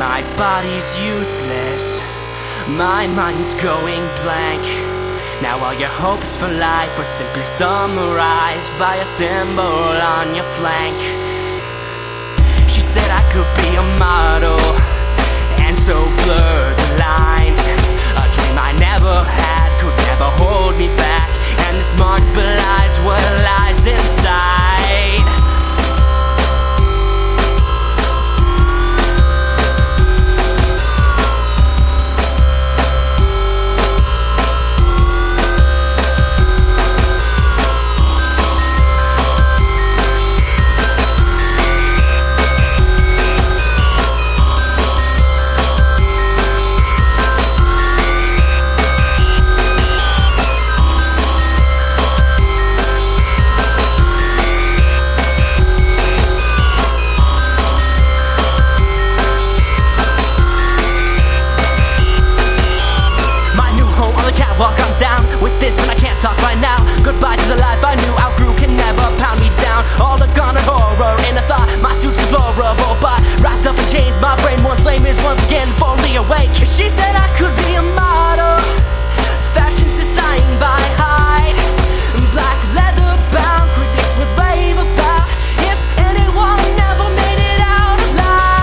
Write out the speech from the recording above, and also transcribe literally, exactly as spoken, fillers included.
My body's useless, my mind's going blank. Now all your hopes for life were simply summarized by a symbol on your flank. She said I could be a model, and so blurred the lines. A dream I never had could never hold me back, and this mark belies what lies inside. Walk on down with this and I can't talk right now. Goodbye to the life I knew, outgrew, can never pound me down. All the gone and horror in a thought, my suit's deplorable, but wrapped up in chains, my brain once lame is once again fully awake. She said I could be a model, fashion society by height. Black leather bound, critics would rave about if anyone never made it out alive.